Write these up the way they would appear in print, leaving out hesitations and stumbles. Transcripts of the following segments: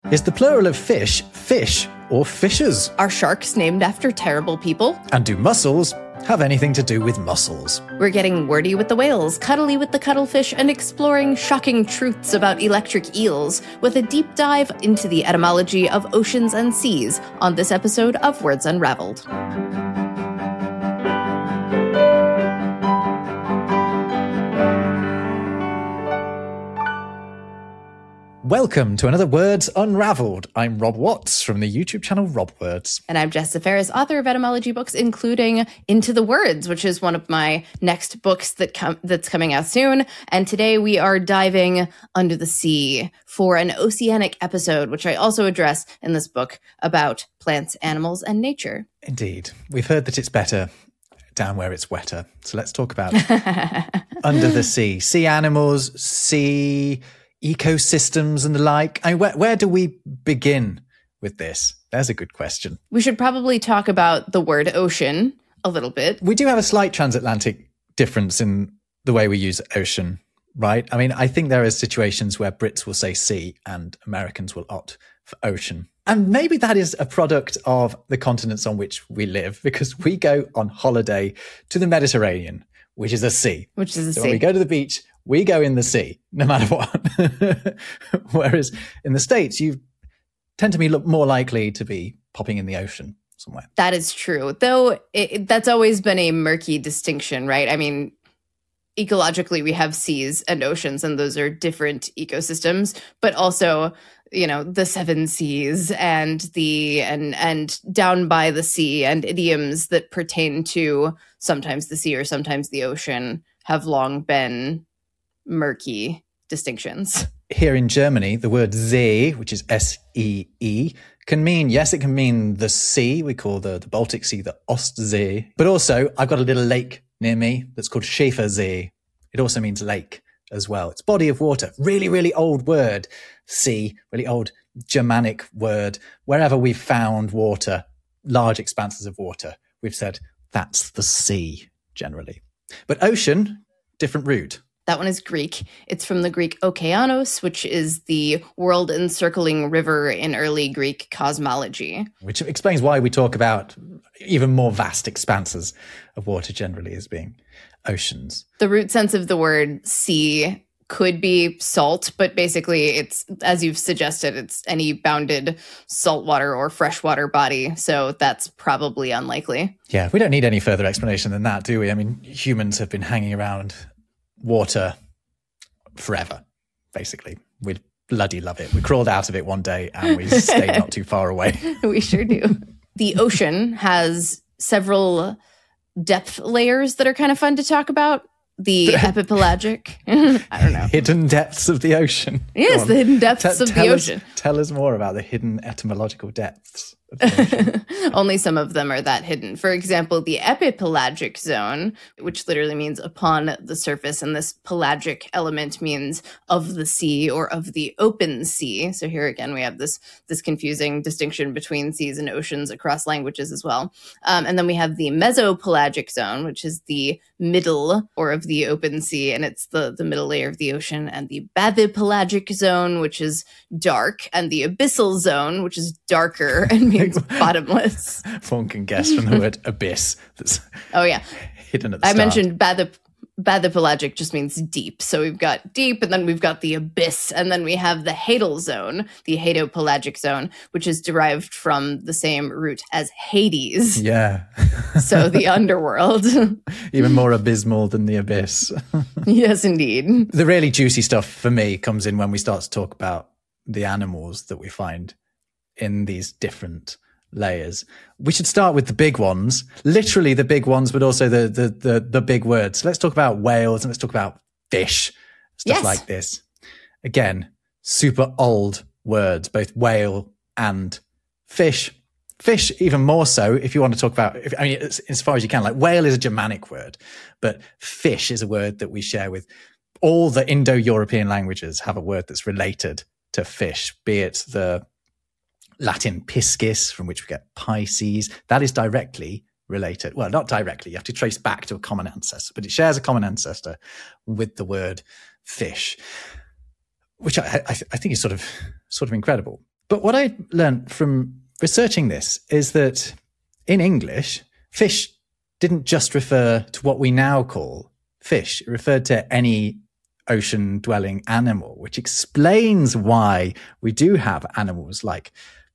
Is the plural of fish fish or fishers? Are sharks named after terrible people? And do mussels have anything to do with mussels? We're getting wordy with the whales, cuddly with the cuttlefish, and exploring shocking truths about electric eels with a deep dive into the etymology of oceans and seas on this episode of Words Unraveled. Welcome to another Words Unraveled. I'm Rob Watts from the YouTube channel Rob Words. And I'm Jess Ferris, author of etymology books, including Into the Words, which is one of my next books that's coming out soon. And today we are diving under the sea for an oceanic episode, which I also address in this book about plants, animals, and nature. Indeed. We've heard that it's better down where it's wetter. So let's talk about under the sea. Sea animals, sea ecosystems and the like. Where do we begin with this? There's a good question. We should probably talk about the word ocean a little bit. We do have a slight transatlantic difference in the way we use ocean, right? I mean, I think there are situations where Brits will say sea and Americans will opt for ocean. And maybe that is a product of the continents on which we live, because we go on holiday to the Mediterranean, which is a sea. So when we go to the beach, we go in the sea, no matter what. Whereas in the States, you tend to be more likely to be popping in the ocean somewhere. That is true. Though that's always been a murky distinction, right? I mean, ecologically, we have seas and oceans, and those are different ecosystems. But also, you know, the seven seas and and down by the sea, and idioms that pertain to sometimes the sea or sometimes the ocean have long been murky distinctions. Here in Germany, the word See, which is S-E-E, can mean, yes, it can mean the sea. We call the Baltic Sea the Ostsee. But also, I've got a little lake near me that's called Schäfersee. It also means lake as well. It's body of water. Really, really old word. Sea, really old Germanic word. Wherever we've found water, large expanses of water, we've said that's the sea generally. But ocean, different root. That one is Greek. It's from the Greek Okeanos, which is the world-encircling river in early Greek cosmology. Which explains why we talk about even more vast expanses of water generally as being oceans. The root sense of the word sea could be salt, but basically it's, as you've suggested, it's any bounded saltwater or freshwater body. So that's probably unlikely. Yeah, we don't need any further explanation than that, do we? I mean, humans have been hanging around water forever, basically. We'd bloody love it. We crawled out of it one day and we stayed not too far away. We sure do. The ocean has several depth layers that are kind of fun to talk about. The epipelagic, I don't know. Hidden depths of the ocean. Yes, the hidden depths of the ocean. Tell us more about the hidden etymological depths of the ocean. Only some of them are that hidden. For example, the epipelagic zone, which literally means upon the surface, and this pelagic element means of the sea or of the open sea. So here again, we have this confusing distinction between seas and oceans across languages as well. And then we have the mesopelagic zone, which is the middle or of the open sea, and it's the middle layer of the ocean, and the bathypelagic zone, which is dark, and the abyssal zone, which is darker and means bottomless. One can guess from the word abyss. That's hidden at the start. I mentioned bathypelagic just means deep. So we've got deep, and then we've got the abyss, and then we have the hadal zone, the hadopelagic zone, which is derived from the same root as Hades. Yeah. So the underworld. Even more abysmal than the abyss. Yes, indeed. The really juicy stuff for me comes in when we start to talk about the animals that we find in these different layers. We should start with the big ones, literally the big ones, but also the big words. Let's talk about whales and let's talk about fish, stuff like this. Again, super old words, both whale and fish. Fish, even more so, if you want to talk about, as far as you can, like whale is a Germanic word, but fish is a word that we share with all the Indo-European languages have a word that's related to fish, be it the Latin piscis, from which we get Pisces. That is directly related. Well, not directly. You have to trace back to a common ancestor, but it shares a common ancestor with the word fish, which I think is sort of incredible. But what I learned from researching this is that in English, fish didn't just refer to what we now call fish. It referred to any ocean-dwelling animal, which explains why we do have animals like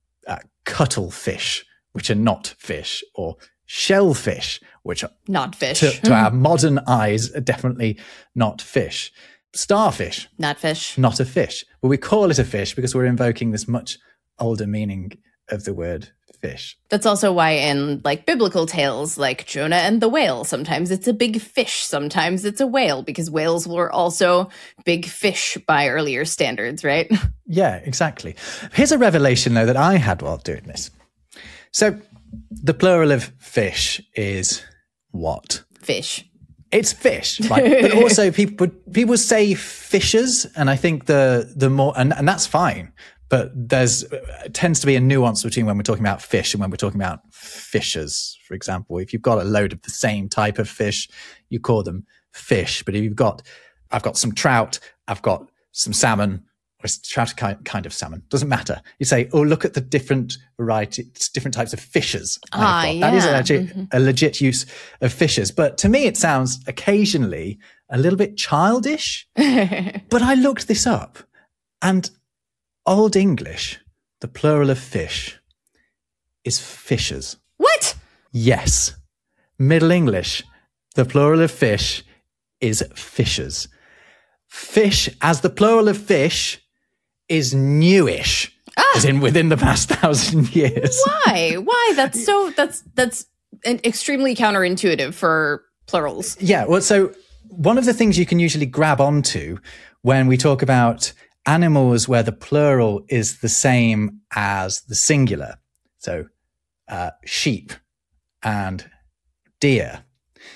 cuttlefish, which are not fish, or shellfish, which are Not fish. to our modern eyes are definitely not fish. Starfish, Not fish. not a fish. But we call it a fish because we're invoking this much older meaning of the word fish. That's also why in like biblical tales like Jonah and the whale, sometimes it's a big fish, sometimes it's a whale, because whales were also big fish by earlier standards, right? Yeah, exactly. Here's a revelation, though, that I had while doing this. So the plural of fish is what? Fish. It's fish, right? But also people say fishers, and I think the more, and that's fine. But there's tends to be a nuance between when we're talking about fish and when we're talking about fishers. For example, if you've got a load of the same type of fish, you call them fish. But if I've got some trout, I've got some salmon, or trout kind of salmon, doesn't matter. You say, oh, look at the different varieties, different types of fishers. Yeah. That is a legit use of fishers. But to me, it sounds occasionally a little bit childish. But I looked this up, and Old English, the plural of fish, is fishers. What? Yes. Middle English, the plural of fish is fishers. Fish, as the plural of fish, is newish, as in within the past 1,000 years. Why? That's extremely counterintuitive for plurals. Yeah, well, so one of the things you can usually grab onto when we talk about animals where the plural is the same as the singular, so sheep and deer,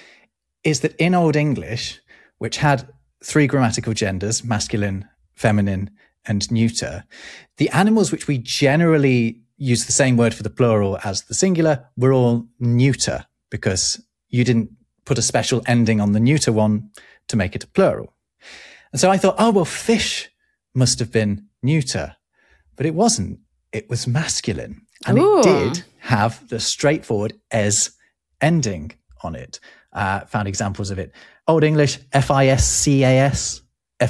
is that in Old English, which had 3 grammatical genders, masculine, feminine, and neuter, the animals which we generally use the same word for the plural as the singular were all neuter, because you didn't put a special ending on the neuter one to make it a plural. And so I thought, oh, well, fish must have been neuter, but it wasn't. It was masculine, and Ooh. It did have the straightforward "es" ending on it. Found examples of it. Old English, fiscas,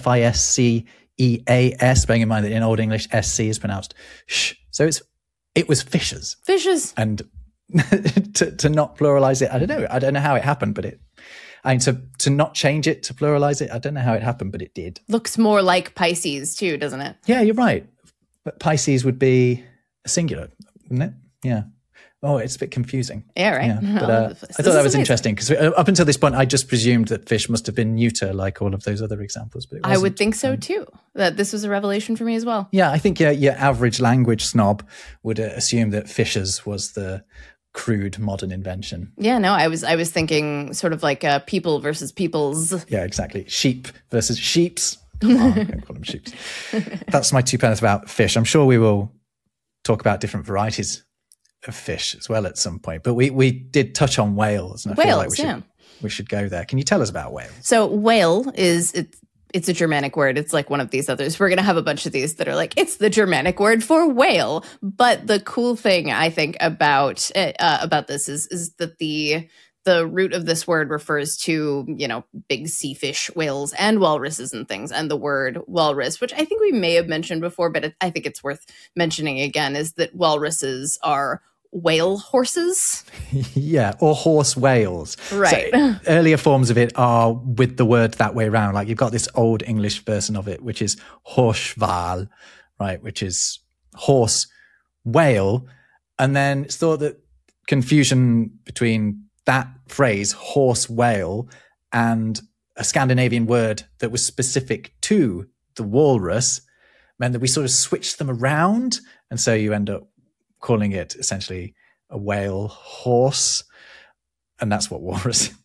fisceas, bearing in mind that in Old English, sc is pronounced sh. So it was fishers. Fishes. And to not pluralize it, I don't know how it happened, but to not change it, to pluralize it, I don't know how it happened, but it did. Looks more like Pisces too, doesn't it? Yeah, you're right. But Pisces would be a singular, wouldn't it? Yeah. Oh, it's a bit confusing. Yeah, right. Yeah. But I thought that was interesting, because up until this point, I just presumed that fish must have been neuter, like all of those other examples. But I would think so too. That this was a revelation for me as well. Yeah, I think your average language snob would assume that fishers was the crude modern invention. Yeah, no, I was thinking sort of like people versus peoples. Yeah, exactly. Sheep versus sheeps. Oh, I'm going to call them sheeps. That's my 2 pence about fish. I'm sure we will talk about different varieties of fish as well at some point. But we did touch on whales, and I feel like we should go there. Can you tell us about whales? So whale it's a Germanic word. It's like one of these others. We're going to have a bunch of these that are like, it's the Germanic word for whale. But the cool thing I think about this is that the root of this word refers to, big sea fish, whales, and walruses and things. And the word walrus, which I think we may have mentioned before, but I think it's worth mentioning again, is that walruses are whale horses. Yeah, or horse whales. Right. So earlier forms of it are with the word that way around. Like you've got this Old English version of it, which is horsval, right, which is horse whale. And then it's thought that confusion between that phrase, horse whale, and a Scandinavian word that was specific to the walrus meant that we sort of switched them around. And so you end up calling it essentially a whale horse. And that's what walrus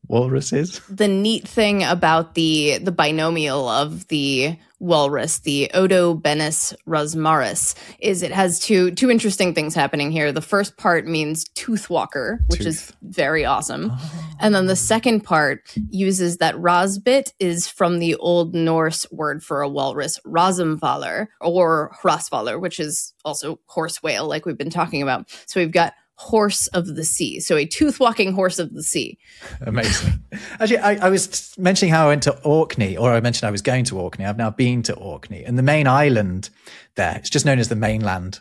walruses. The neat thing about the binomial of the walrus, the Odobenus rosmarus, is it has two interesting things happening here. The first part means tooth walker, which is very awesome. And then the second part uses that ros bit is from the Old Norse word for a walrus, rosmvalar, or hrosvalar, which is also horse whale, like we've been talking about. So we've got horse of the sea. So a tooth-walking horse of the sea. Amazing. Actually, I was mentioning how I went to Orkney, or I mentioned I was going to Orkney. I've now been to Orkney. And the main island there, it's just known as the mainland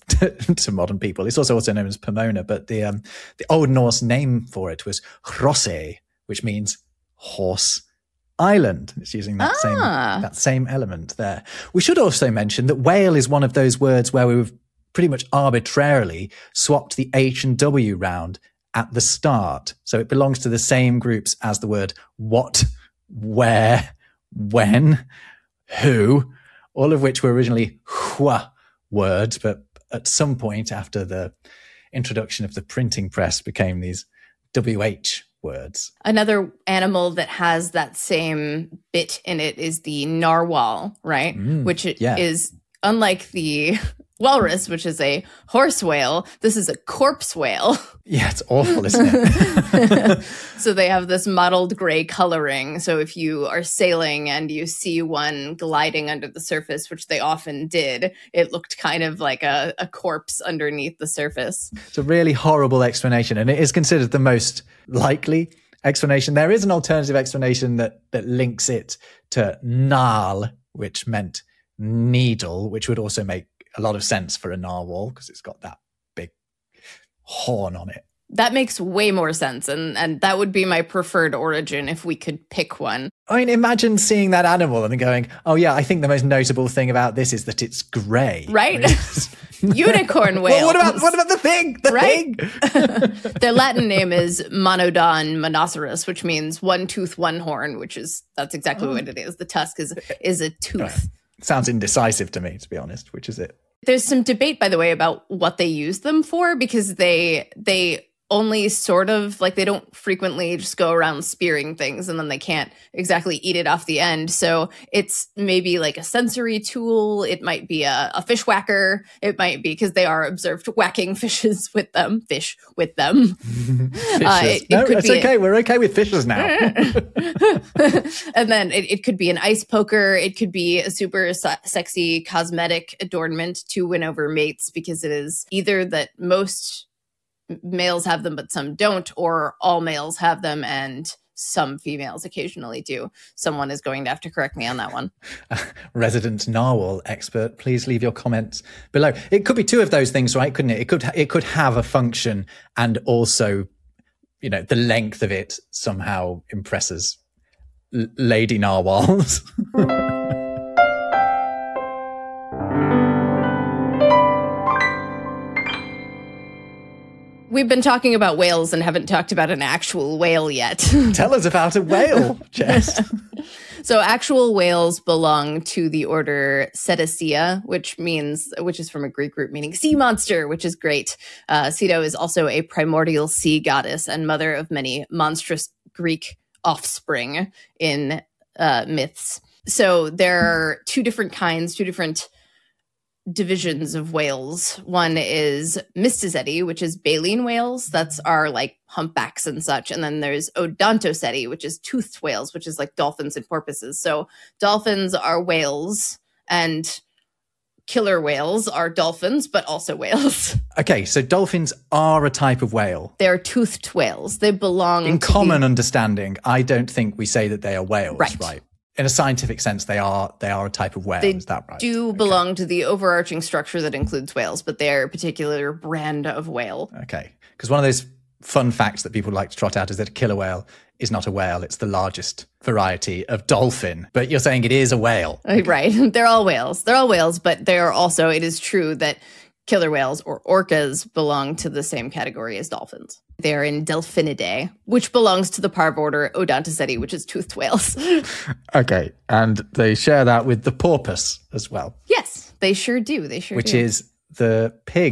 to modern people. It's also known as Pomona, but the Old Norse name for it was Hrossey, which means horse island. It's using that same element there. We should also mention that whale is one of those words where we've pretty much arbitrarily swapped the H and W round at the start. So it belongs to the same groups as the word what, where, when, who, all of which were originally hua words, but at some point after the introduction of the printing press became these WH words. Another animal that has that same bit in it is the narwhal, right? Which is unlike the walrus, which is a horse whale. This is a corpse whale. Yeah, it's awful, isn't it? So they have this mottled gray coloring. So if you are sailing and you see one gliding under the surface, which they often did, it looked kind of like a corpse underneath the surface. It's a really horrible explanation, and it is considered the most likely explanation. There is an alternative explanation that links it to nal, which meant needle, which would also make a lot of sense for a narwhal because it's got that big horn on it. That makes way more sense, and that would be my preferred origin if we could pick one. I mean, imagine seeing that animal and then going, oh yeah, I think the most notable thing about this is that it's grey. Right? Unicorn whale. Well, what about the thing? Thing? Their Latin name is Monodon monoceros, which means one tooth, one horn, that's exactly what it is. The tusk is a tooth. Right. Sounds indecisive to me, to be honest, which is it. There's some debate, by the way, about what they use them for, because they only sort of, like, they don't frequently just go around spearing things and then they can't exactly eat it off the end. So it's maybe like a sensory tool. It might be a fish whacker. It might be, because they are observed whacking fishes with them. Fish with them. It's okay. We're okay with fishes now. And then it could be an ice poker. It could be a super sexy cosmetic adornment to win over mates, because it is either that most males have them but some don't, or all males have them and some females occasionally do. Someone is going to have to correct me on that one. Resident narwhal expert, please leave your comments below. It could be two of those things, right? Couldn't it? It could have a function, and also, you know, the length of it somehow impresses lady narwhals. We've been talking about whales and haven't talked about an actual whale yet. Tell us about a whale, Jess. So actual whales belong to the order Cetacea, which is from a Greek root meaning sea monster, which is great. Ceto is also a primordial sea goddess and mother of many monstrous Greek offspring in myths. So there are two different divisions of whales. One is Mystaceti, which is baleen whales. That's our like humpbacks and such. And then there's Odontoceti, which is toothed whales, which is like dolphins and porpoises. So dolphins are whales and killer whales are dolphins, but also whales. Okay, so dolphins are a type of whale. They're toothed whales. They belong in common understanding. I don't think we say that they are whales, right? In a scientific sense, they are a type of whale. Is that right? They do belong to the overarching structure that includes whales, but they're a particular brand of whale. Okay. Because one of those fun facts that people like to trot out is that a killer whale is not a whale. It's the largest variety of dolphin. But you're saying it is a whale. Okay. Right. They're all whales. But they are also, it is true that killer whales or orcas belong to the same category as dolphins. They're in Delphinidae, which belongs to the parvorder Odontoceti, which is toothed whales. Okay, and they share that with the porpoise as well. Yes, they sure do. Which is the pig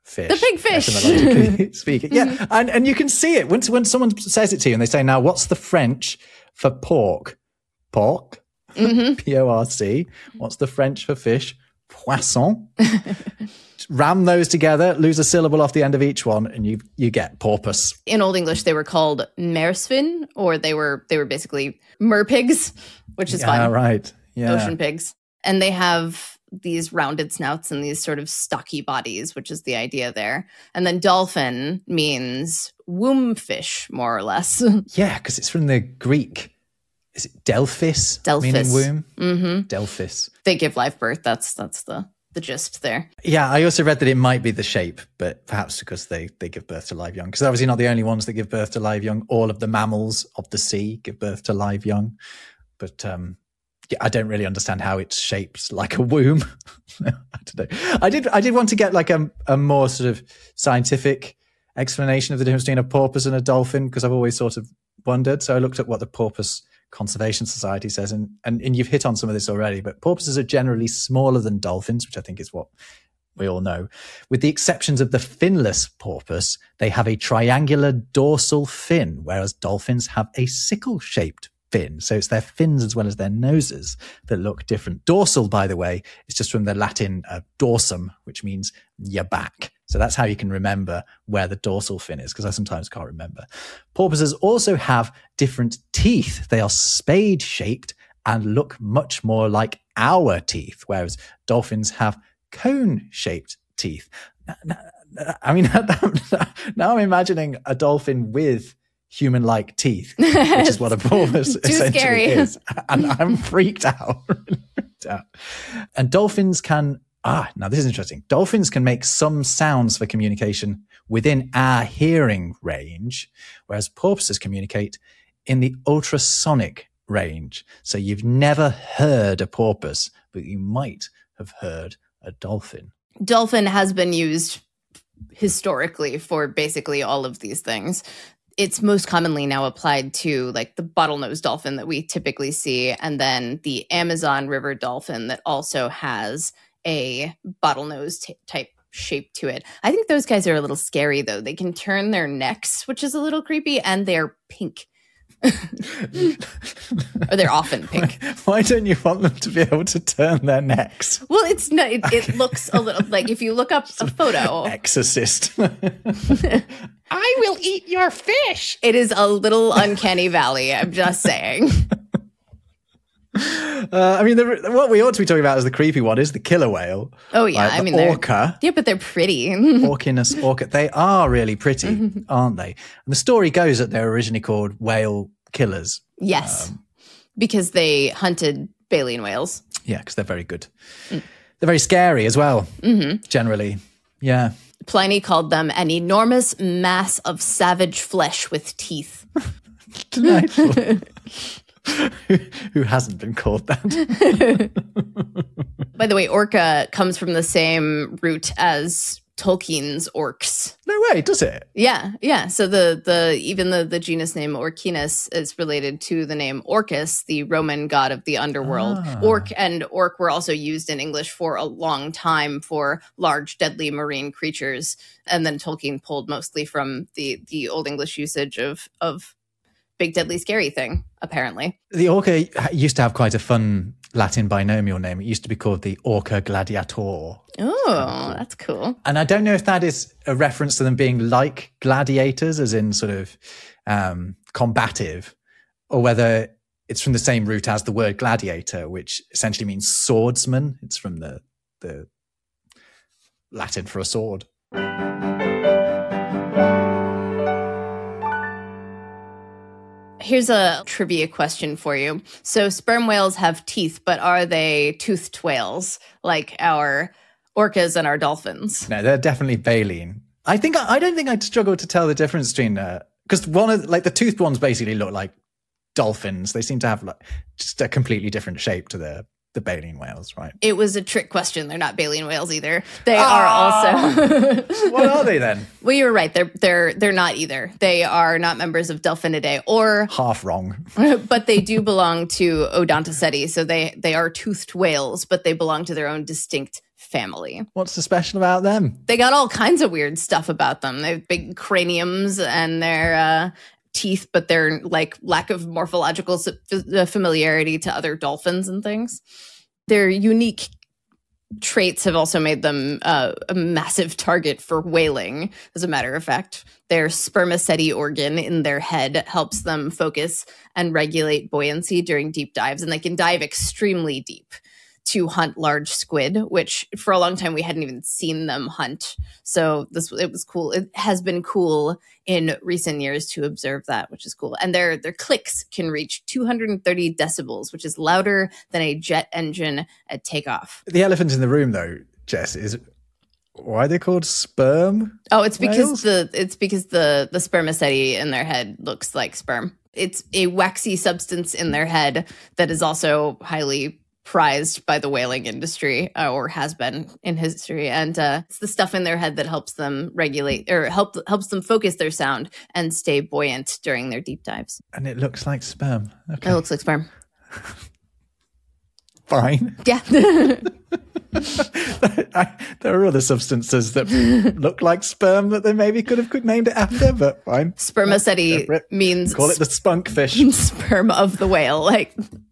fish. The big fish. Etymologically speaking. Yeah. And you can see it when someone says it to you and they say, now, what's the French for pork? Pork? P-O-R-C. What's the French for fish? Poisson. Ram those together, lose a syllable off the end of each one, and you get porpoise. In Old English, they were called mersvin, or they were basically merpigs, which is fun. Right. Yeah. Ocean pigs. And they have these rounded snouts and these sort of stocky bodies, which is the idea there. And then dolphin means womb fish, more or less. Yeah, because it's from the Greek. Is it Delphis? Delphis. Meaning womb? Mm-hmm. Delphis. They give live birth. That's the gist there. Yeah, I also read that it might be the shape, but perhaps because they give birth to live young. Because they're obviously not the only ones that give birth to live young. All of the mammals of the sea give birth to live young. But yeah, I don't really understand how it's shaped like a womb. I don't know. I did want to get like a more sort of scientific explanation of the difference between a porpoise and a dolphin, because I've always sort of wondered. So I looked at what the Porpoise Conservation Society says, and you've hit on some of this already, but porpoises are generally smaller than dolphins, which I think is what we all know. With the exceptions of the finless porpoise, they have a triangular dorsal fin, whereas dolphins have a sickle-shaped fin. So it's their fins as well as their noses that look different. Dorsal, by the way, is just from the Latin dorsum, which means your back. So that's how you can remember where the dorsal fin is, because I sometimes can't remember. Porpoises also have different teeth. They are spade-shaped and look much more like our teeth, whereas dolphins have cone-shaped teeth. I mean, now I'm imagining a dolphin with human-like teeth, which is what a porpoise essentially scary. is. And I'm freaked out. And dolphins can... now this is interesting. Dolphins can make some sounds for communication within our hearing range, whereas porpoises communicate in the ultrasonic range. So you've never heard a porpoise, but you might have heard a dolphin. Dolphin has been used historically for basically all of these things. It's most commonly now applied to like the bottlenose dolphin that we typically see, and then the Amazon River dolphin that also has a bottlenose type shape to it. I think those guys are a little scary, though. They can turn their necks, which is a little creepy, and they're pink. Or they're often pink. Why don't you want them to be able to turn their necks? Well, it's not. It looks a little like if you look up a photo. Exorcist. I will eat your fish. It is a little uncanny valley. I'm just saying. I mean, what we ought to be talking about is the creepy one is the killer whale. Oh yeah, I mean orca. Yeah, but they're pretty. Orcinus orca. They are really pretty, aren't they? And the story goes that they're originally called whale killers. Yes, because they hunted baleen whales. Yeah, because they're very good. They're very scary as well. Generally, yeah. Pliny called them an enormous mass of savage flesh with teeth. Delightful. Who hasn't been called that? By the way, orca comes from the same root as Tolkien's orcs. No way, does it? Yeah. So the genus name Orcinus is related to the name Orcus, the Roman god of the underworld. Orc and orc were also used in English for a long time for large, deadly marine creatures. And then Tolkien pulled mostly from the Old English usage of big, deadly, scary thing, apparently. The orca used to have quite a fun Latin binomial name. It used to be called the Orca gladiator. Oh, that's cool. And I don't know if that is a reference to them being like gladiators, as in sort of combative, or whether it's from the same root as the word gladiator, which essentially means swordsman. It's from the Latin for a sword. Here's a trivia question for you. So sperm whales have teeth, but are they toothed whales like our orcas and our dolphins? No, they're definitely baleen. I don't think I'd struggle to tell the difference between because one of the toothed ones basically look like dolphins. They seem to have like just a completely different shape to the baleen whales, right? It was a trick question. They're not baleen whales either. They are also. What are they then? Well, you're right. They're not either. They are not members of Delphinidae, or half wrong. But they do belong to Odontoceti, so they are toothed whales, but they belong to their own distinct family. What's so special about them? They got all kinds of weird stuff about them. They have big craniums and their teeth, but they're like lack of morphological familiarity to other dolphins and things. Their unique traits have also made them a massive target for whaling, as a matter of fact. Their spermaceti organ in their head helps them focus and regulate buoyancy during deep dives, and they can dive extremely deep to hunt large squid, which for a long time we hadn't even seen them hunt. So it was cool. It has been cool in recent years to observe that, which is cool. And their clicks can reach 230 decibels, which is louder than a jet engine at takeoff. The elephant in the room, though, Jess, is why are they called sperm? Oh, it's because whales? the spermaceti in their head looks like sperm. It's a waxy substance in their head that is also highly prized by the whaling industry, or has been in history, and it's the stuff in their head that helps them regulate or helps them focus their sound and stay buoyant during their deep dives. And it looks like sperm. Okay. It looks like sperm. Fine. Yeah. There are other substances that look like sperm that they maybe could have named it after, but fine. Spermaceti means call it the spunkfish. sperm of the whale. Like,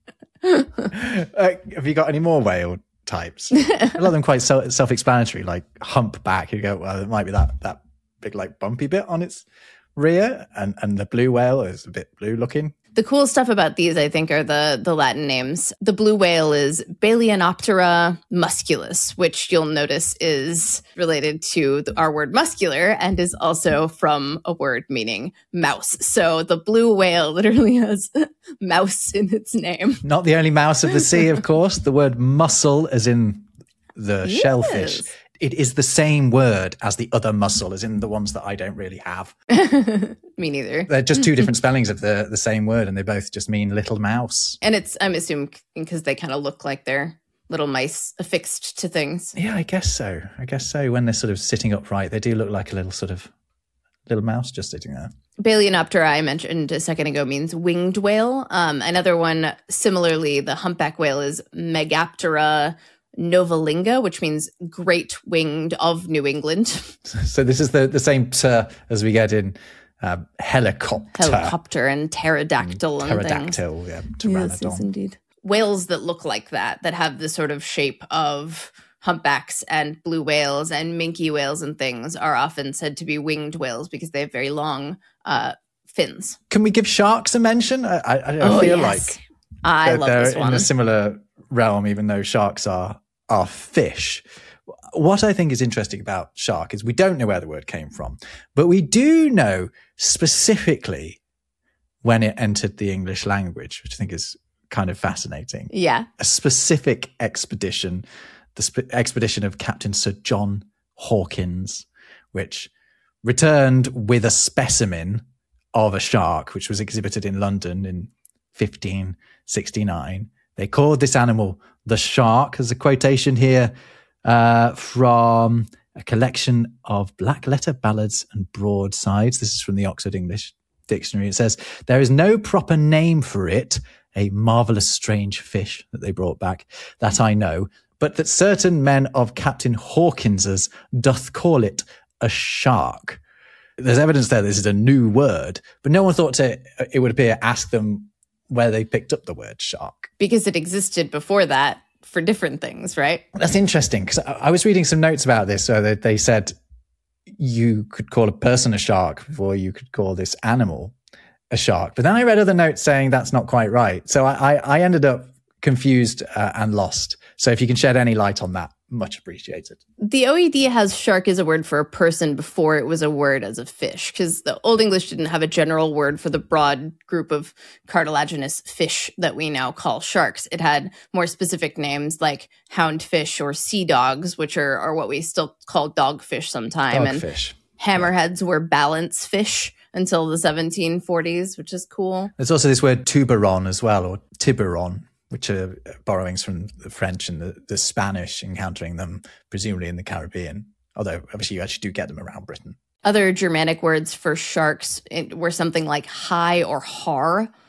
have you got any more whale types? A lot of them quite self-explanatory, like humpback. You go, well, it might be that big like bumpy bit on its rear, and the blue whale is a bit blue looking. the cool stuff about these, I think, are the Latin names. The blue whale is Balaenoptera musculus, which you'll notice is related to our word muscular and is also from a word meaning mouse. So the blue whale literally has mouse in its name. Not the only mouse of the sea, of course. The word mussel, as in the shellfish, it is the same word as the other mussel, as in the ones that I don't really have. Me neither. They're just two different spellings of the same word, and they both just mean little mouse. And it's, I'm assuming, because they kind of look like they're little mice affixed to things. Yeah, I guess so. When they're sort of sitting upright, they do look like a little mouse just sitting there. Balaenoptera, I mentioned a second ago, means winged whale. Another one, similarly, the humpback whale is Megaptera novalinga, which means great winged of New England. So this is the same as we get in helicopter And pterodactyl and pterodactyl, things. yeah, pteranodon. Yes, indeed. Whales that look like that have the sort of shape of humpbacks and blue whales and minke whales and things are often said to be winged whales because they have very long fins. Can we give sharks a mention? I feel like I love they're this one. in a similar realm, even though sharks are fish. What I think is interesting about shark is we don't know where the word came from, but we do know specifically when it entered the English language, which I think is kind of fascinating. Yeah. A specific expedition, the expedition of Captain Sir John Hawkins, which returned with a specimen of a shark, which was exhibited in London in 1569. They called this animal the shark. There's a quotation here from a collection of black letter ballads and broadsides. This is from the Oxford English Dictionary. It says, there is no proper name for it, a marvellous strange fish that they brought back, that I know, but that certain men of Captain Hawkins's doth call it a shark. There's evidence there this is a new word, but no one thought it would appear, ask them where they picked up the word shark. Because it existed before that for different things, right? That's interesting, because I was reading some notes about this. So they said you could call a person a shark before you could call this animal a shark. But then I read other notes saying that's not quite right. So I ended up confused and lost. So if you can shed any light on that, much appreciated. The OED has shark as a word for a person before it was a word as a fish, because the Old English didn't have a general word for the broad group of cartilaginous fish that we now call sharks. It had more specific names like houndfish or sea dogs, which are what we still call dogfish sometime. Dogfish. And hammerheads were balance fish until the 1740s, which is cool. There's also this word tuberon as well, or tiburon, which are borrowings from the French and the Spanish, encountering them presumably in the Caribbean, although obviously you actually do get them around Britain. Other Germanic words for sharks were something like high or har,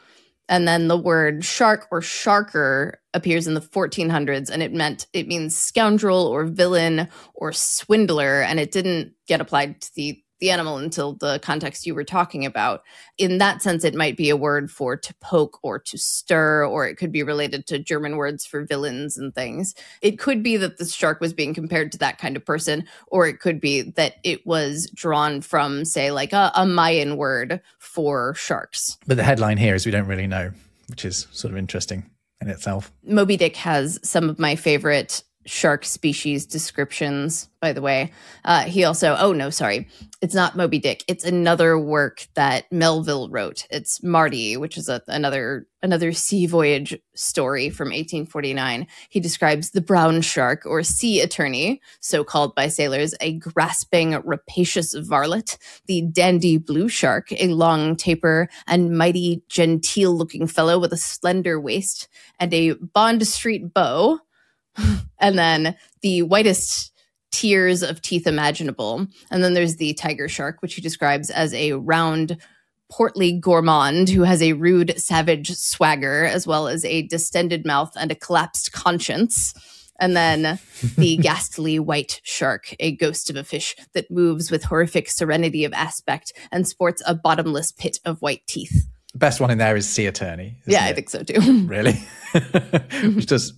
And then the word shark or sharker appears in the 1400s, and it means scoundrel or villain or swindler, and it didn't get applied to the animal until the context you were talking about. In that sense, it might be a word for to poke or to stir, or it could be related to German words for villains and things. It could be that the shark was being compared to that kind of person, or it could be that it was drawn from, say, like a Mayan word for sharks. But the headline here is we don't really know, which is sort of interesting in itself. Moby Dick has some of my favorite shark species descriptions, by the way. He also, it's not Moby Dick. It's another work that Melville wrote. It's Marty, which is another sea voyage story from 1849. He describes the brown shark, or sea attorney, so called by sailors, a grasping, rapacious varlet, the dandy blue shark, a long taper and mighty genteel-looking fellow with a slender waist and a Bond Street bow, and then the whitest tiers of teeth imaginable. And then there's the tiger shark, which he describes as a round, portly gourmand who has a rude, savage swagger, as well as a distended mouth and a collapsed conscience. And then the ghastly white shark, a ghost of a fish that moves with horrific serenity of aspect and sports a bottomless pit of white teeth. The best one in there is sea attorney. Yeah, I think so too. Really? Which does...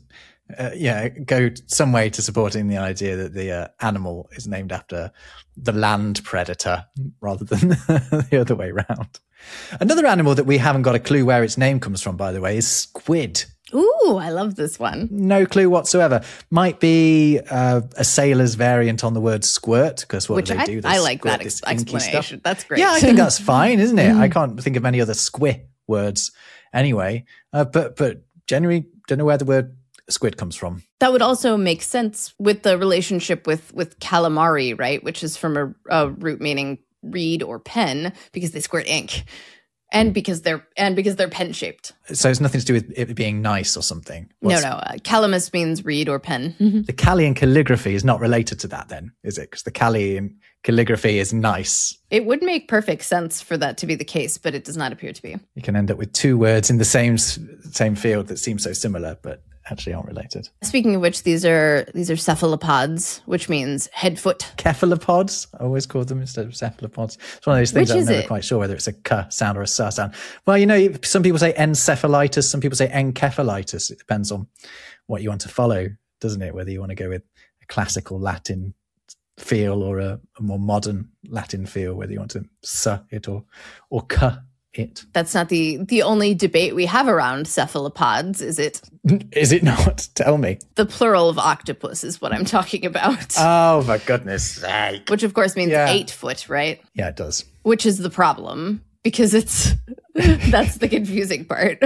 go some way to supporting the idea that the animal is named after the land predator rather than the other way around. Another animal that we haven't got a clue where its name comes from, by the way, is squid. Ooh, I love this one. No clue whatsoever. Might be a sailor's variant on the word squirt, because what do they do? They I like that explanation. Stuff. That's great. Yeah, I think that's fine, isn't it? I can't think of any other squid words anyway. But generally, don't know where the word squid comes from. That would also make sense with the relationship with calamari, right? Which is from a root meaning reed or pen, because they squirt ink, and because they're pen shaped. So it's nothing to do with it being nice or something. No. Calamus means reed or pen. The Callian calligraphy is not related to that, then, is it? Because the Callian calligraphy is nice. It would make perfect sense for that to be the case, but it does not appear to be. You can end up with two words in the same field that seem so similar, but actually aren't related. Speaking of which, these are cephalopods, which means head foot. Cephalopods, I always call them instead of cephalopods. It's one of those things I'm never quite sure whether it's a k sound or a s sound. Well, some people say encephalitis, some people say encephalitis. It depends on what you want to follow, doesn't it? Whether you want to go with a classical Latin feel or a more modern Latin feel, whether you want to s it or k it. That's not the only debate we have around cephalopods, is it? Is it not? Tell me. The plural of octopus is what I'm talking about. Oh, for goodness sake. Which, of course, means 8 foot, right? Yeah, it does. Which is the problem, because that's the confusing part.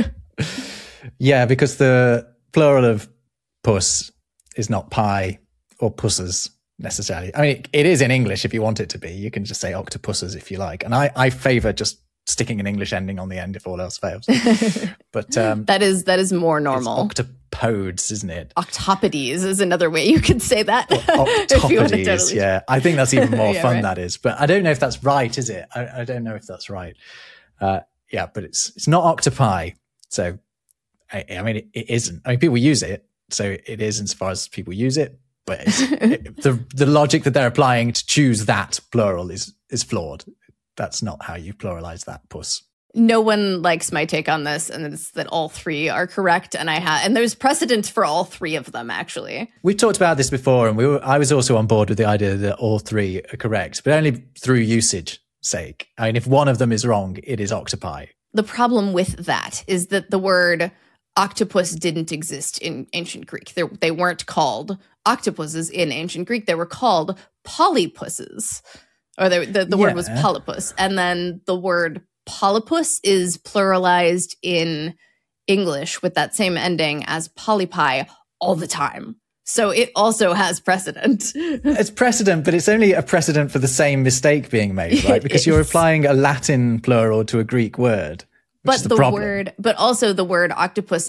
Yeah, because the plural of puss is not pie or pusses necessarily. I mean, it is in English if you want it to be. You can just say octopuses if you like. And I favour just sticking an English ending on the end if all else fails. But that is more normal. It's octopodes, isn't it? Octopodes is another way you could say that. Octopodes, yeah. I think that's even more fun, right? That is. But I don't know if that's right, is it? I don't know if that's right. Yeah, but it's not octopi. So, I mean, it isn't. I mean, people use it, so it is insofar as people use it. But the logic that they're applying to choose that plural is flawed. That's not how you pluralize that puss. No one likes my take on this, and it's that all three are correct, and there's precedent for all three of them, actually. We've talked about this before, and I was also on board with the idea that all three are correct, but only through usage sake. I mean, if one of them is wrong, it is octopi. The problem with that is that the word octopus didn't exist in ancient Greek. They weren't called octopuses in ancient Greek. They were called polypuses. Or the word was polypus. And then the word polypus is pluralized in English with that same ending as polypi all the time. So it also has precedent. It's precedent, but it's only a precedent for the same mistake being made, right? Because you're applying a Latin plural to a Greek word. But but also the word octopus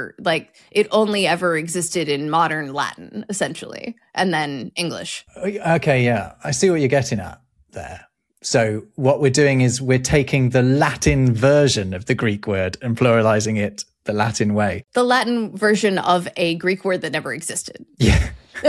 it only ever existed in modern Latin, essentially, and then English. Okay, yeah. I see what you're getting at there. So what we're doing is we're taking the Latin version of the Greek word and pluralizing it the Latin way. The Latin version of a Greek word that never existed. Yeah.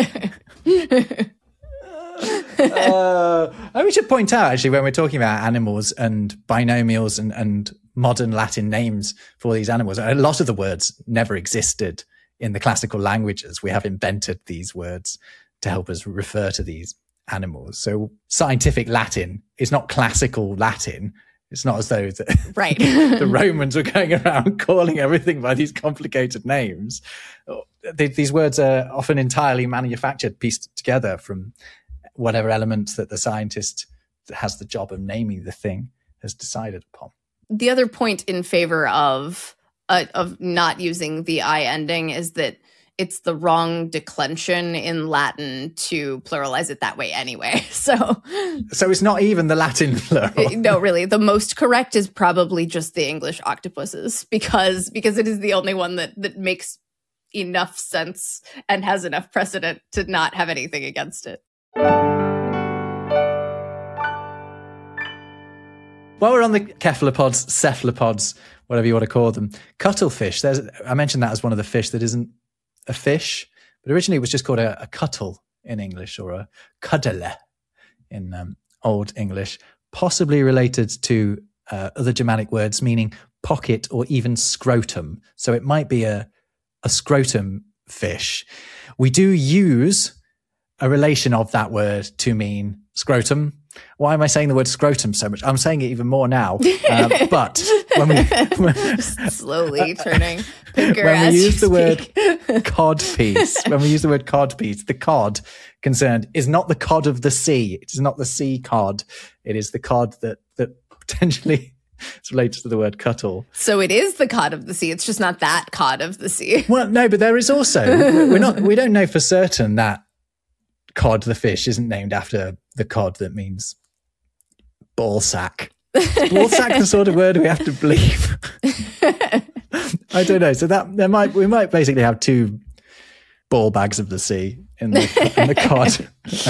We should point out, actually, when we're talking about animals and binomials and modern Latin names for these animals, a lot of the words never existed in the classical languages. We have invented these words to help us refer to these animals. So scientific Latin is not classical Latin. It's not as though Right. the Romans were going around calling everything by these complicated names. These words are often entirely manufactured, pieced together from whatever elements that the scientist that has the job of naming the thing has decided upon. The other point in favor of not using the I ending is that it's the wrong declension in Latin to pluralize it that way anyway. So it's not even the Latin plural. No, really. The most correct is probably just the English octopuses because it is the only one that makes enough sense and has enough precedent to not have anything against it. While we're on the cephalopods, whatever you want to call them, cuttlefish, I mentioned that as one of the fish that isn't a fish, but originally it was just called a cuttle in English, or a cuddle in Old English, possibly related to other Germanic words meaning pocket or even scrotum. So it might be a scrotum fish. We do use a relation of that word to mean scrotum. Why am I saying the word scrotum so much? I'm saying it even more now. But when we slowly turning pinker when we use the word speak. codpiece, the cod concerned is not the cod of the sea. It is not the sea cod. It is the cod that potentially is related to the word cuttle. So it is the cod of the sea. It's just not that cod of the sea. Well, no, but there is also we don't know for certain that cod the fish isn't named after the cod that means ball sack. Is ball sack the sort of word we have to believe? I don't know. So that we might basically have two ball bags of the sea in the cod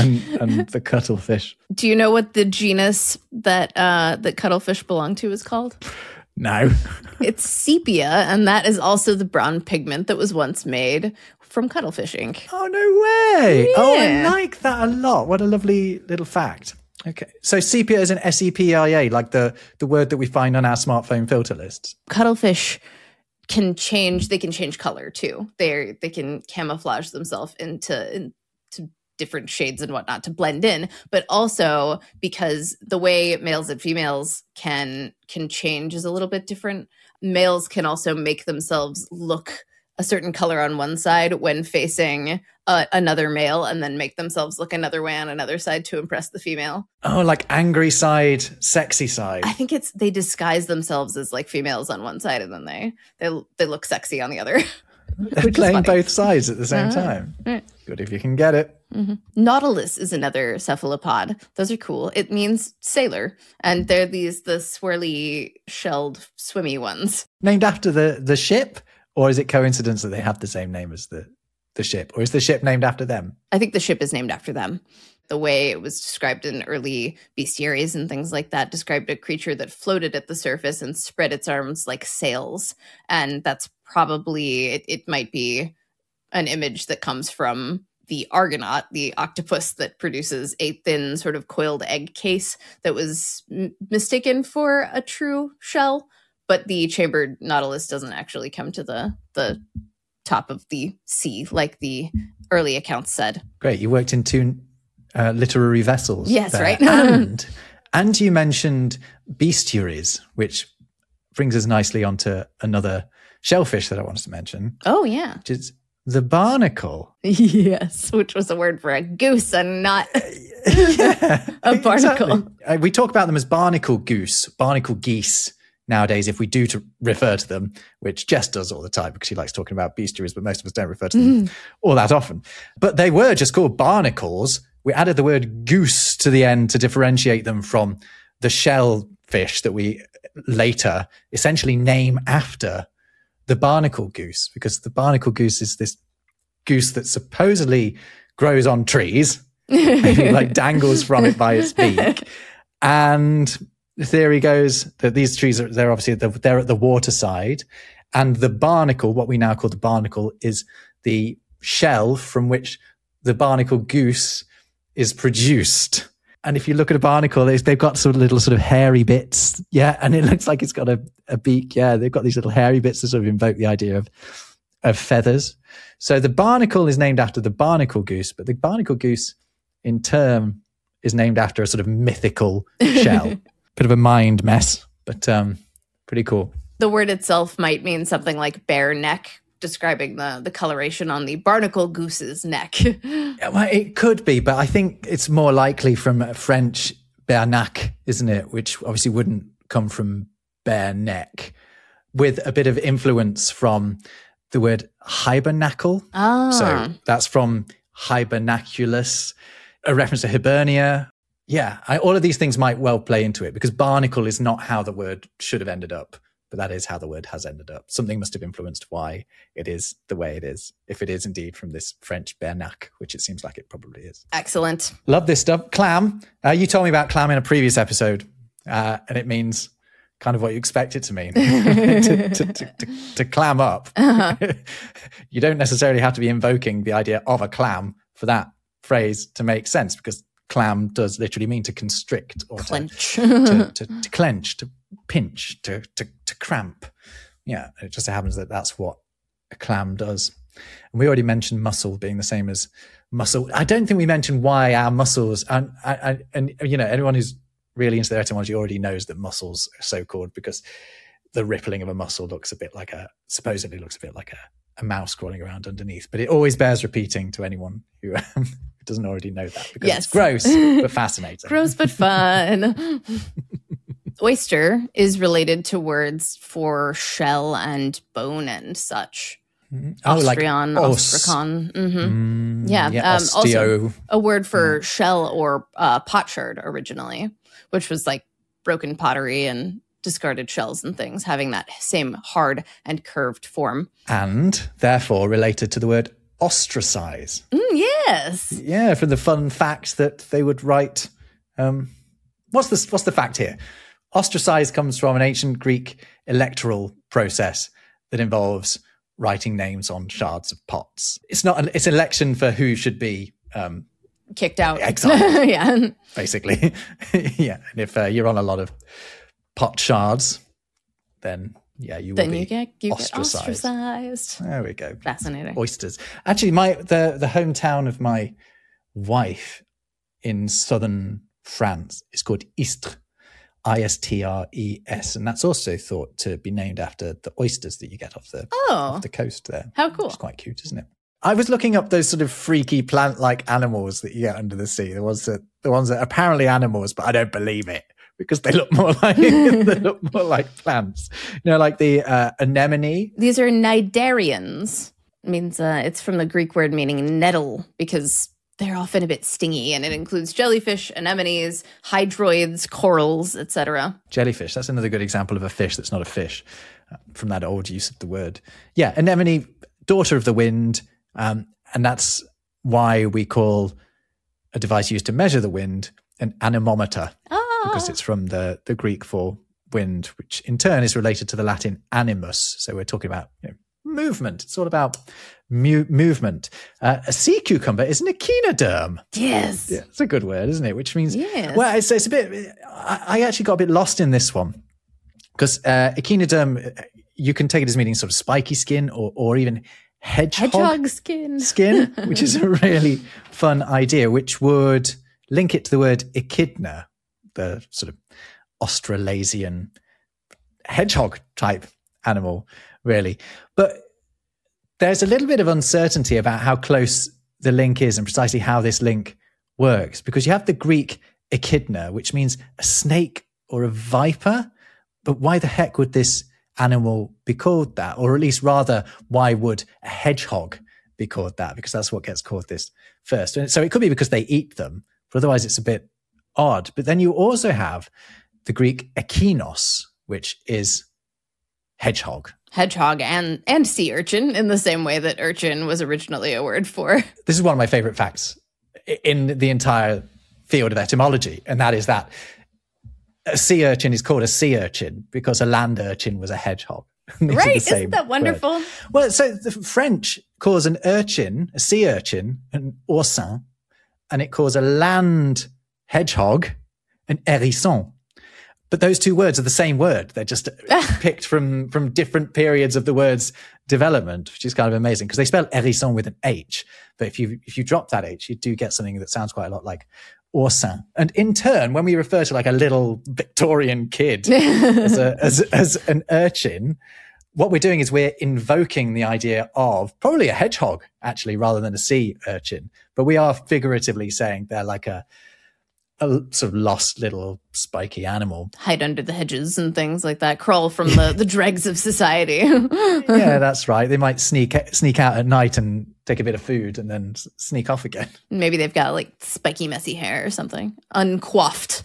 and the cuttlefish. Do you know what the genus that cuttlefish belong to is called? No. It's sepia, and that is also the brown pigment that was once made from cuttlefish ink. Oh, no way. Yeah. Oh, I like that a lot. What a lovely little fact. Okay. So sepia is an SEPIA, like the word that we find on our smartphone filter lists. Cuttlefish can change color too. They can camouflage themselves into different shades and whatnot to blend in, but also because the way males and females can change is a little bit different. Males can also make themselves look a certain color on one side when facing another male, and then make themselves look another way on another side to impress the female. Oh, like angry side, sexy side. I think they disguise themselves as like females on one side, and then they look sexy on the other. They're playing both sides at the same time. Right. Good if you can get it. Mm-hmm. Nautilus is another cephalopod. Those are cool. It means sailor, and they're the swirly shelled swimmy ones. Named after the ship, or is it coincidence that they have the same name as the ship, or is the ship named after them? I think the ship is named after them. The way it was described in early bestiaries and things like that described a creature that floated at the surface and spread its arms like sails. And that's probably, it might be an image that comes from the Argonaut, the octopus that produces a thin sort of coiled egg case that was mistaken for a true shell. But the chambered nautilus doesn't actually come to the top of the sea like the early accounts said. Great. You worked in two literary vessels. Yes, there. right. and you mentioned bestiaries, which brings us nicely onto another shellfish that I wanted to mention. Oh, yeah. Which is the barnacle. Yes, which was a word for a goose and not a barnacle. Exactly. We talk about them as barnacle geese nowadays, if we do to refer to them, which Jess does all the time because she likes talking about bestiaries, but most of us don't refer to them all that often. But they were just called barnacles. We added the word goose to the end to differentiate them from the shellfish that we later essentially name after the barnacle goose, because the barnacle goose is this goose that supposedly grows on trees, maybe like dangles from it by its beak. And the theory goes that these trees they're obviously they're at the water side, and the barnacle, what we now call the barnacle, is the shell from which the barnacle goose is produced. And if you look at a barnacle, they've got sort of little sort of hairy bits. Yeah. And it looks like it's got a beak. Yeah. They've got these little hairy bits to sort of invoke the idea of feathers. So the barnacle is named after the barnacle goose, but the barnacle goose in turn is named after a sort of mythical shell. Bit of a mind mess, but pretty cool. The word itself might mean something like bare neck, describing the coloration on the barnacle goose's neck. Well, it could be, but I think it's more likely from French bernac, isn't it? Which obviously wouldn't come from bare neck, with a bit of influence from the word hibernacle. So that's from hibernaculus, a reference to Hibernia. Yeah, all of these things might well play into it, because barnacle is not how the word should have ended up, but that is how the word has ended up. Something must have influenced why it is the way it is, if it is indeed from this French bernac, which it seems like it probably is. Excellent. Love this stuff. Clam. You told me about clam in a previous episode, and it means kind of what you expect it to mean. to clam up. Uh-huh. You don't necessarily have to be invoking the idea of a clam for that phrase to make sense, because clam does literally mean to constrict or clench, to clench, to pinch, to cramp. Yeah, it just happens that that's what a clam does. And we already mentioned muscle being the same as muscle. I don't think we mentioned why our muscles, and you know, anyone who's really into their etymology already knows that muscles are so called because the rippling of a muscle supposedly looks a bit like a mouse crawling around underneath. But it always bears repeating to anyone who doesn't already know that, because it's gross but fascinating. Gross but fun. Oyster is related to words for shell and bone and such. Austrian, like Ostracon. Mm-hmm. Yeah. Also a word for shell or potsherd originally, which was like broken pottery and discarded shells and things, having that same hard and curved form. And therefore related to the word ostracize. Yes. Yeah, from the fun fact that they would write. What's the fact here? Ostracize comes from an ancient Greek electoral process that involves writing names on shards of pots. It's an election for who should be kicked out, exiled. Yeah, basically. Yeah, and if you're on a lot of pot shards, then you get ostracized. There we go. Fascinating. Oysters. Actually, the hometown of my wife in southern France is called Istres. Istres, and that's also thought to be named after the oysters that you get off the coast there. How cool. It's quite cute, isn't it? I was looking up those sort of freaky plant-like animals that you get under the sea. The ones that are apparently animals, but I don't believe it, because they look more like plants. You know, like the anemone. These are cnidarians. It means it's from the Greek word meaning nettle, because they're often a bit stingy, and it includes jellyfish, anemones, hydroids, corals, etc. Jellyfish, that's another good example of a fish that's not a fish, from that old use of the word. Yeah, anemone, daughter of the wind, and that's why we call a device used to measure the wind an anemometer, because it's from the Greek for wind, which in turn is related to the Latin animus. So we're talking about movement. It's all about movement. A sea cucumber is an echinoderm. Yes. Yeah, it's a good word, isn't it? Which means, well, it's a bit, I actually got a bit lost in this one, because echinoderm, you can take it as meaning sort of spiky skin or even hedgehog skin, which is a really fun idea, which would link it to the word echidna, the sort of Australasian hedgehog type animal, really. But there's a little bit of uncertainty about how close the link is and precisely how this link works, because you have the Greek echidna, which means a snake or a viper. But why the heck would this animal be called that? Or at least rather, why would a hedgehog be called that? Because that's what gets called this first. And so it could be because they eat them, but otherwise it's a bit odd. But then you also have the Greek echinos, which is hedgehog. Hedgehog and sea urchin, in the same way that urchin was originally a word for. This is one of my favorite facts in the entire field of etymology, and that is that a sea urchin is called a sea urchin because a land urchin was a hedgehog. Right? Isn't that wonderful? Word. Well, so the French calls an urchin, a sea urchin, an oursin, and it calls a land hedgehog an hérisson. But those two words are the same word. They're just picked from different periods of the word's development, which is kind of amazing because they spell hérisson with an H. But if you drop that H, you do get something that sounds quite a lot like oursin. And in turn, when we refer to like a little Victorian kid as an urchin, what we're doing is we're invoking the idea of probably a hedgehog, actually, rather than a sea urchin. But we are figuratively saying they're like a sort of lost little spiky animal. Hide under the hedges and things like that. Crawl from the dregs of society. Yeah, that's right. They might sneak out at night and take a bit of food and then sneak off again. Maybe they've got like spiky, messy hair or something. Uncoiffed.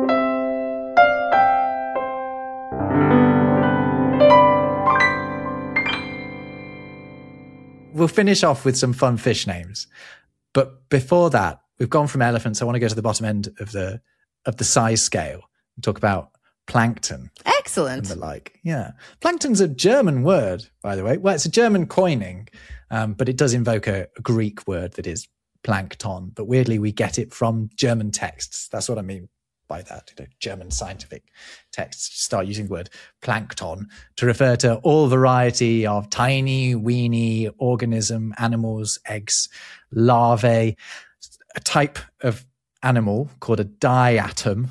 We'll finish off with some fun fish names. But before that, we've gone from elephants. I want to go to the bottom end of the size scale and talk about plankton. Excellent. And the like. Yeah. Plankton's a German word, by the way. Well, it's a German coining, but it does invoke a Greek word that is plankton. But weirdly, we get it from German texts. That's what I mean by that. German scientific texts start using the word plankton to refer to all variety of tiny, weeny organism, animals, eggs, larvae, a type of animal called a diatom.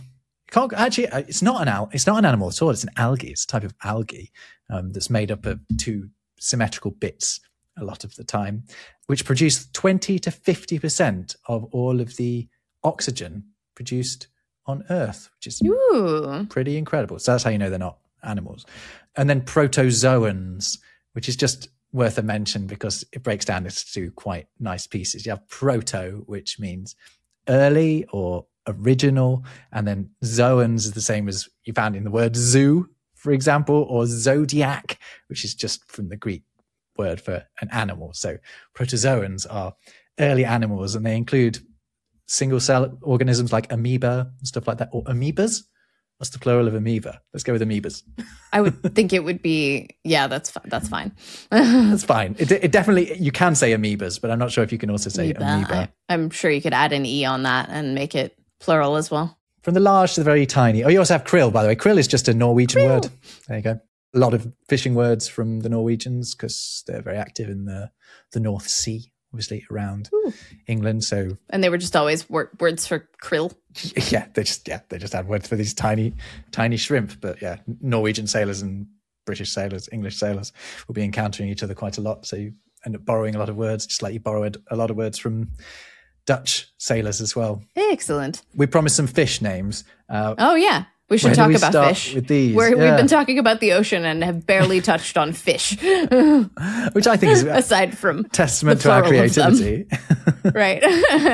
It's not an animal at all. It's an algae. It's a type of algae that's made up of two symmetrical bits a lot of the time, which produce 20 to 50% of all of the oxygen produced on Earth, which is pretty incredible. So that's how you know they're not animals. And then protozoans, which is just worth a mention because it breaks down into two quite nice pieces. You have proto, which means early or original, and then zoans is the same as you found in the word zoo, for example, or zodiac, which is just from the Greek word for an animal. So protozoans are early animals, and they include single-cell organisms like amoeba and stuff like that, or amoebas. What's the plural of amoeba? Let's go with amoebas. I would think it would be, yeah, that's fine. That's fine. It definitely, you can say amoebas, but I'm not sure if you can also say amoeba. I'm sure you could add an E on that and make it plural as well. From the large to the very tiny. Oh, you also have krill, by the way. Krill is just a Norwegian word. There you go. A lot of fishing words from the Norwegians because they're very active in the North Sea, obviously around England. So, and they were just always words for krill. Yeah, they just had words for these tiny shrimp. But yeah, Norwegian sailors and British sailors, English sailors will be encountering each other quite a lot. So you end up borrowing a lot of words, just like you borrowed a lot of words from Dutch sailors as well. Excellent. We promised some fish names. Oh yeah. We should talk about fish. With these? We've been talking about the ocean and have barely touched on fish. Which I think is aside from testament to our creativity. Right.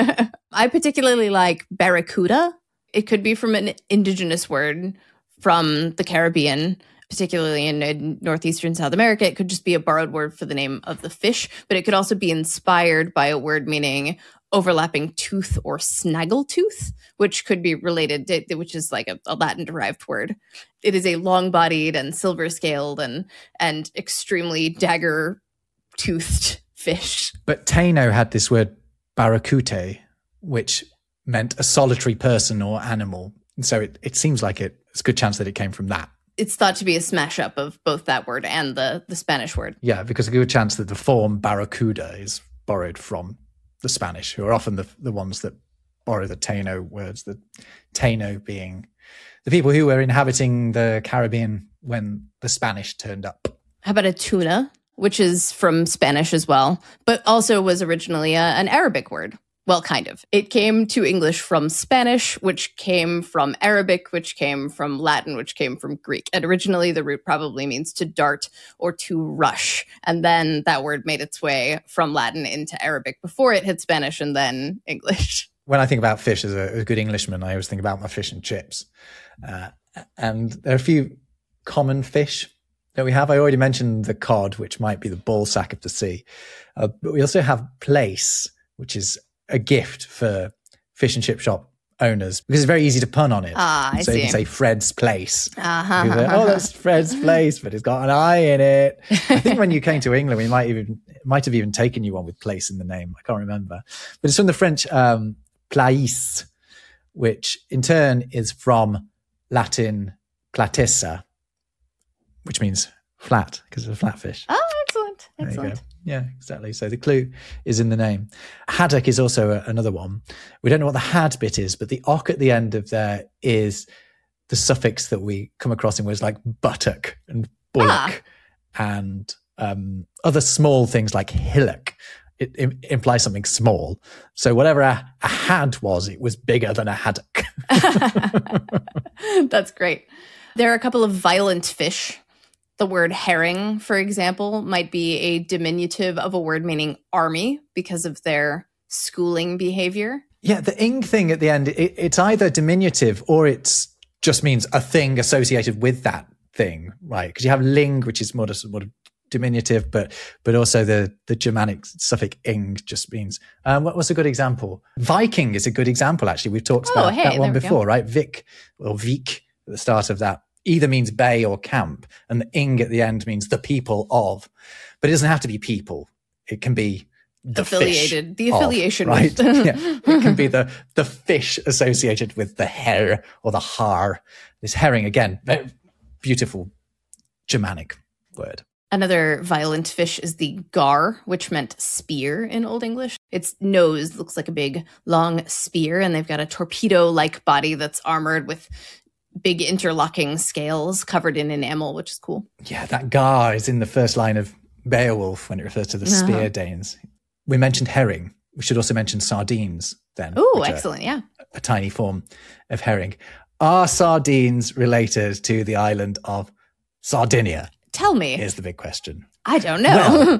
I particularly like barracuda. It could be from an indigenous word from the Caribbean, particularly in northeastern South America. It could just be a borrowed word for the name of the fish, but it could also be inspired by a word meaning overlapping tooth or snaggletooth, which could be related to, which is like a Latin-derived word. It is a long-bodied and silver-scaled and extremely dagger-toothed fish. But Taino had this word barracuda, which meant a solitary person or animal. So it seems like it's a good chance that it came from that. It's thought to be a smash-up of both that word and the Spanish word. Yeah, because a good chance that the form barracuda is borrowed from the Spanish, who are often the ones that borrow the Taino words, the Taino being the people who were inhabiting the Caribbean when the Spanish turned up. How about a tuna, which is from Spanish as well, but also was originally an Arabic word. Well, kind of. It came to English from Spanish, which came from Arabic, which came from Latin, which came from Greek. And originally, the root probably means to dart or to rush. And then that word made its way from Latin into Arabic before it hit Spanish and then English. When I think about fish as a good Englishman, I always think about my fish and chips. And there are a few common fish that we have. I already mentioned the cod, which might be the ball sack of the sea. But we also have plaice, which is a gift for fish and chip shop owners because it's very easy to pun on it. I so see. you can say Fred's Place. Uh-huh. You go, oh, that's Fred's Place, but it's got an I in it. I think when you came to England, we might have even taken you one with place in the name. I can't remember. But it's from the French place, which in turn is from Latin platessa, which means flat because it's a flatfish. Oh, excellent. There you Excellent. go. Yeah, exactly. So the clue is in the name. Haddock is also another one. We don't know what the had bit is, but the ock at the end of there is the suffix that we come across in words like buttock and bullock and other small things like hillock. It implies something small. So whatever a had was, it was bigger than a haddock. That's great. There are a couple of violent fish. The word herring, for example, might be a diminutive of a word meaning army because of their schooling behavior. Yeah, the ing thing at the end, it's either diminutive or it just means a thing associated with that thing, right? Because you have ling, which is more diminutive, but also the Germanic suffix ing just means, what's a good example? Viking is a good example, actually. We've talked about that one before, right? Vik or Vik at the start of that either means bay or camp, and the ing at the end means the people of. But it doesn't have to be people. It can be the affiliated, fish the affiliation, of, right? with. Yeah, it can be the fish associated with the her or the har. This herring, again, very beautiful Germanic word. Another violent fish is the gar, which meant spear in Old English. Its nose looks like a big, long spear, and they've got a torpedo-like body that's armored with big interlocking scales covered in enamel, which is cool. Yeah, that gar is in the first line of Beowulf when it refers to the spear Danes. We mentioned herring. We should also mention sardines then. Oh, excellent, yeah. A tiny form of herring. Are sardines related to the island of Sardinia? Tell me. Here's the big question. I don't know. Well,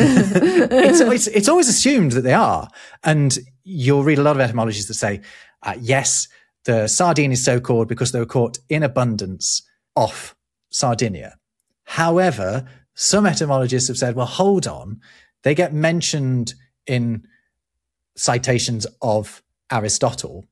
it's always assumed that they are. And you'll read a lot of etymologies that say, yes, the sardine is so called because they were caught in abundance off Sardinia. However, some etymologists have said, well, hold on. They get mentioned in citations of Aristotle.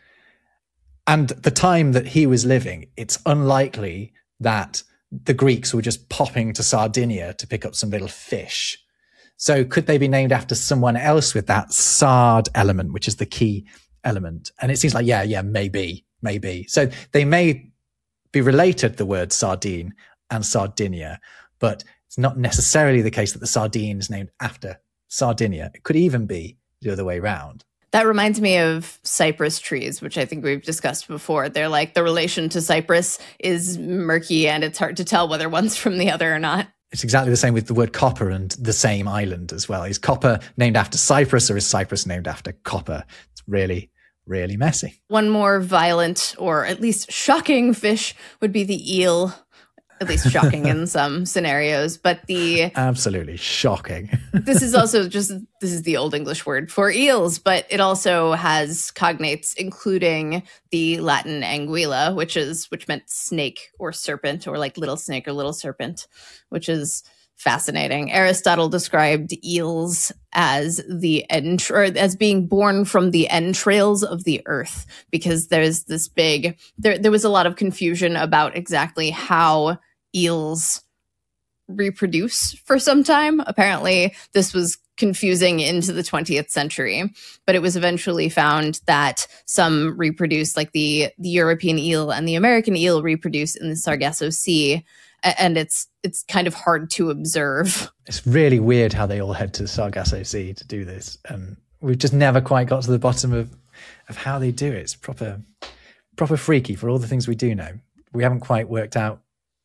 And the time that he was living, it's unlikely that the Greeks were just popping to Sardinia to pick up some little fish. So could they be named after someone else with that sard element, which is the key element? And it seems like, yeah, maybe. So they may be related, the word sardine and Sardinia, but it's not necessarily the case that the sardine is named after Sardinia. It could even be the other way around. That reminds me of cypress trees, which I think we've discussed before. They're like the relation to cypress is murky and it's hard to tell whether one's from the other or not. It's exactly the same with the word copper and the same island as well. Is copper named after Cyprus or is Cyprus named after copper? It's really, really messy. One more violent or at least shocking fish would be the eel. At least shocking in some scenarios, but absolutely shocking. This is the Old English word for eels, but it also has cognates, including the Latin anguilla, which meant snake or serpent, or like little snake or little serpent, which is fascinating. Aristotle described eels as as being born from the entrails of the earth, because there's this there was a lot of confusion about exactly how eels reproduce for some time. Apparently, this was confusing into the 20th century, but it was eventually found that some reproduce, like the European eel and the American eel reproduce in the Sargasso Sea, and it's kind of hard to observe. It's really weird how they all head to the Sargasso Sea to do this, and we've just never quite got to the bottom of how they do it. It's proper freaky for all the things we do know. We haven't quite worked out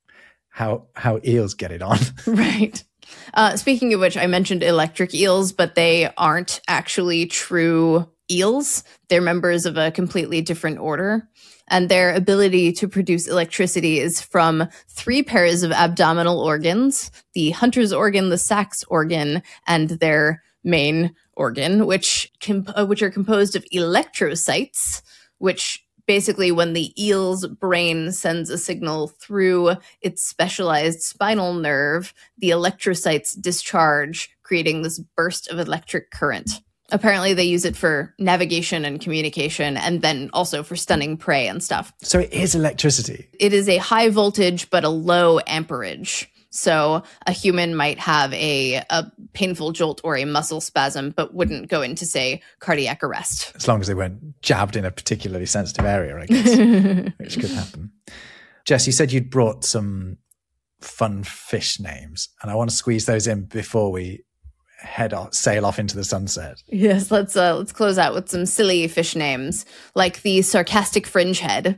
how eels get it on. Right. Speaking of which, I mentioned electric eels, but they aren't actually true eels. They're members of a completely different order. And their ability to produce electricity is from 3 pairs of abdominal organs: the hunter's organ, the sacs organ, and their main organ, which are composed of electrocytes, which basically, when the eel's brain sends a signal through its specialized spinal nerve, the electrocytes discharge, creating this burst of electric current. Apparently they use it for navigation and communication, and then also for stunning prey and stuff. So it is electricity. It is a high voltage but a low amperage. So a human might have a painful jolt or a muscle spasm, but wouldn't go into, say, cardiac arrest. As long as they weren't jabbed in a particularly sensitive area, I guess, which could happen. Jess, you said you'd brought some fun fish names, and I want to squeeze those in before we sail off into the sunset. Yes, let's close out with some silly fish names, like the sarcastic fringe head.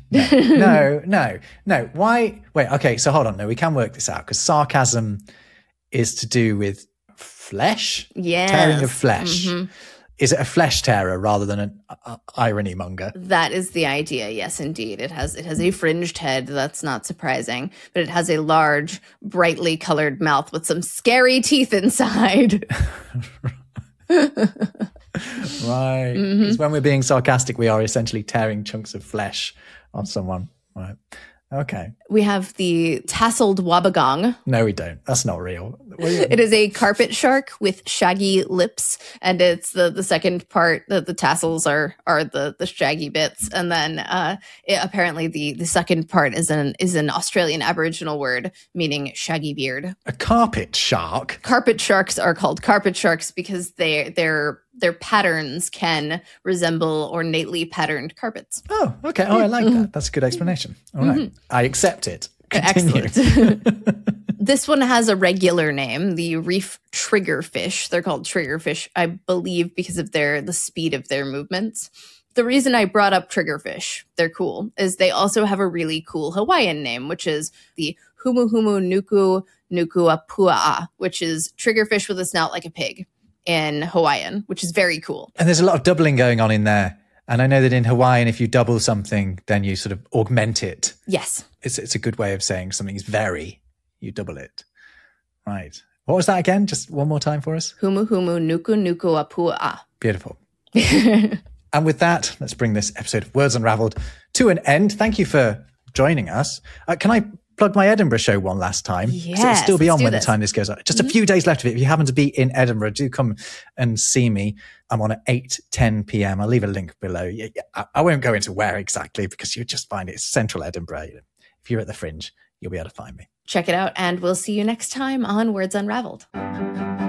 No. Why? Wait, okay, so hold on. No, we can work this out, because sarcasm is to do with flesh? Yes. Tearing of flesh. Mm-hmm. Is it a flesh tearer rather than an irony monger? That is the idea. Yes, indeed. It has a fringed head. That's not surprising, but it has a large, brightly colored mouth with some scary teeth inside. Right. Because when we're being sarcastic, we are essentially tearing chunks of flesh on someone. Right. Okay. We have the tasseled wabagong. No, we don't. That's not real. It is a carpet shark with shaggy lips, and it's the second part that the tassels are the shaggy bits, and then apparently the second part is an Australian Aboriginal word meaning shaggy beard. A carpet shark? Carpet sharks are called carpet sharks because their patterns can resemble ornately patterned carpets. Oh, okay. Oh, I like that. That's a good explanation. All right. I accept it. Continue. Excellent. This one has a regular name, the reef triggerfish. They're called triggerfish, I believe, because of the speed of their movements. The reason I brought up triggerfish, they're cool, is they also have a really cool Hawaiian name, which is the Humuhumu Nuku Nukuapua'a, which is triggerfish with a snout like a pig in Hawaiian, which is very cool. And there's a lot of doubling going on in there. And I know that in Hawaiian, if you double something, then you sort of augment it. Yes. It's a good way of saying something's very, you double it. Right. What was that again? Just one more time for us. Humuhumu Nuku Nukuapua'a. Beautiful. And with that, let's bring this episode of Words Unraveled to an end. Thank you for joining us. Can I plug my Edinburgh show one last time? Yes, it'll still be on when the time this goes out. Just a few days left of it. If you happen to be in Edinburgh, do come and see me. I'm on at 8:10 p.m. I'll leave a link below. I won't go into where exactly because you'll just find it. It's central Edinburgh. If you're at the Fringe, you'll be able to find me. Check it out, and we'll see you next time on Words Unraveled.